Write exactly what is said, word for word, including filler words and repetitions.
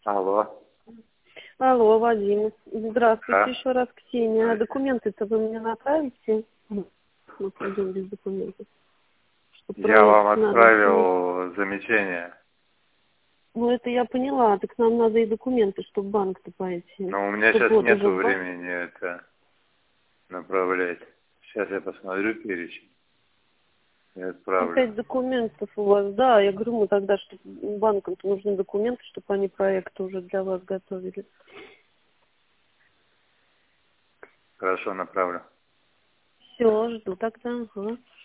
Алло. Алло, Вадим. Здравствуйте, А? еще раз, Ксения. А документы-то вы мне направите? Мы пойдем без документов. Что Я проект вам надо все. отправил замечание. Ну, это я поняла. Так нам надо и документы, чтобы в банк-то пойти. Но у меня Чтобы сейчас вот уже нету в банк. времени это направлять. Сейчас я посмотрю перечень и отправлю. Опять документов у вас. Да, я говорю, мы тогда, что банкам-то нужны документы, чтобы они проекты уже для вас готовили. Хорошо, направлю. Все, жду тогда. Ага.